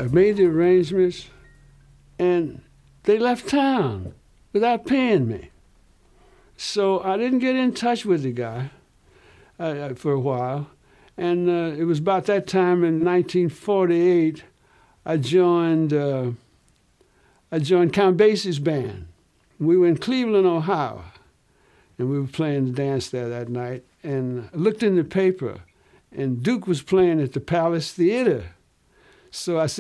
I made the arrangements, and they left town without paying me. So I didn't get in touch with the guy for a while. And it was about that time in 1948, I joined Count Basie's band. We were in Cleveland, Ohio, and we were playing the dance there that night. And I looked in the paper, and Duke was playing at the Palace Theater. So I said,